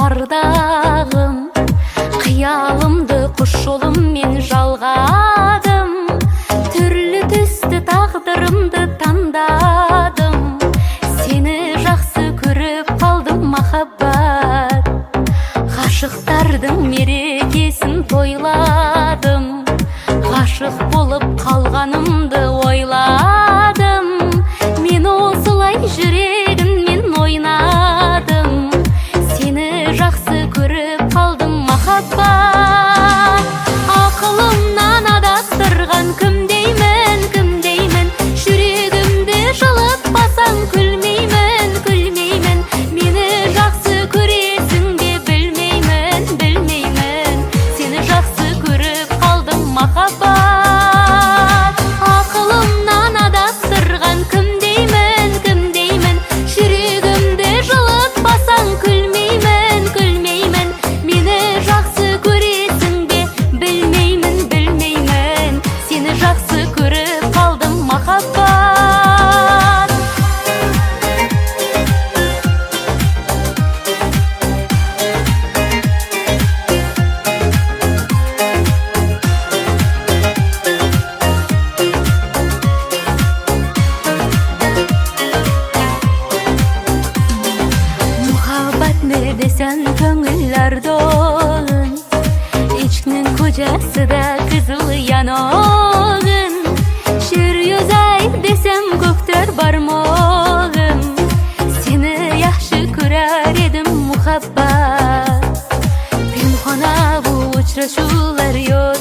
ардағым, қиялымды құш жолыммен жалғадым, түрлі түсті тағдырымды таңдадым, сені жақсы көріп қалдым махаббат, ғашықтардың мерекесін тойладым, ғашық болып қалғанымды ойладым, мен осылай жүрегіммен ойнадым, сені жақсы көріп қалдым махаббат. Ақылымнан адастырған кім деймін, жүрегімді жылытпасаң күлмеймін, мені жақсы көресің бе білмеймін, сені жақсы көріп қалдым махаббат. Ақылымнан адастырған кім деймін, жүрегімді жылытпасаң күлмеймін, мені жақсы көресің бе білмеймін, сені жақсы көріп қалдым махаббат. Desен көңіл ардоғын, ичкінің көжесі да қызыл яногын, жер юзай десем көктер бармогым, сені яхшы көрер едім мухаббат. Пинхона бұл учрашулар